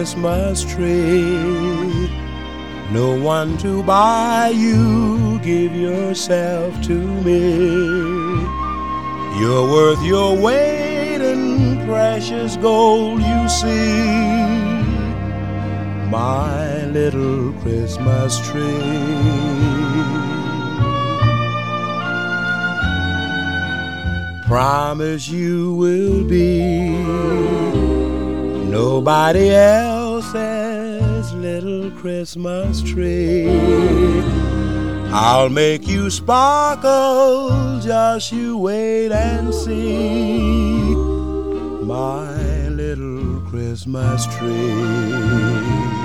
Christmas tree. No one to buy you, give yourself to me. You're worth your weight in precious gold, you see, my little Christmas tree. Promise you will be nobody else's little Christmas tree. I'll make you sparkle, just you wait and see, my little Christmas tree.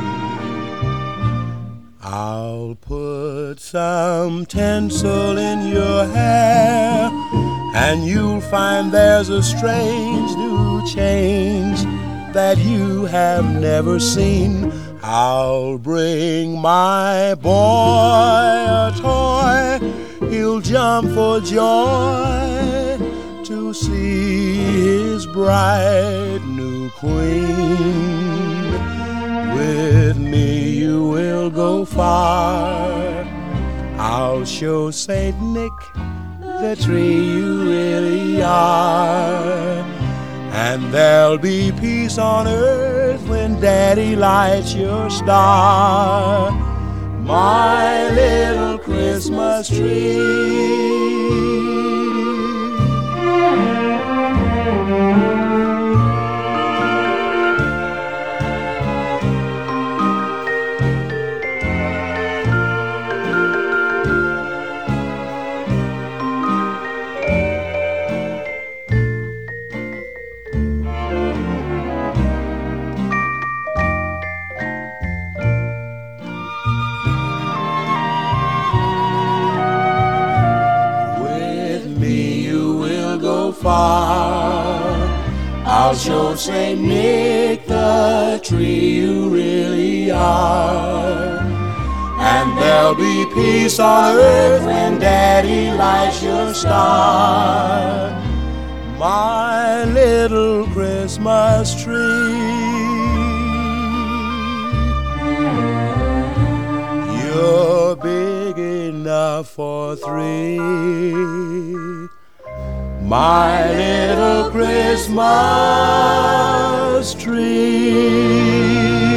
I'll put some tinsel in your hair, and you'll find there's a strange new change that you have never seen. I'll bring my boy a toy, he'll jump for joy to see his bright new queen. With me you will go far, I'll show Saint Nick the tree you really are. And there'll be peace on earth when Daddy lights your star, my little Christmas tree. Far, I'll show Saint Nick the tree you really are. And there'll be peace on earth when Daddy lights your star, my little Christmas tree. You're big enough for three, my little Christmas tree.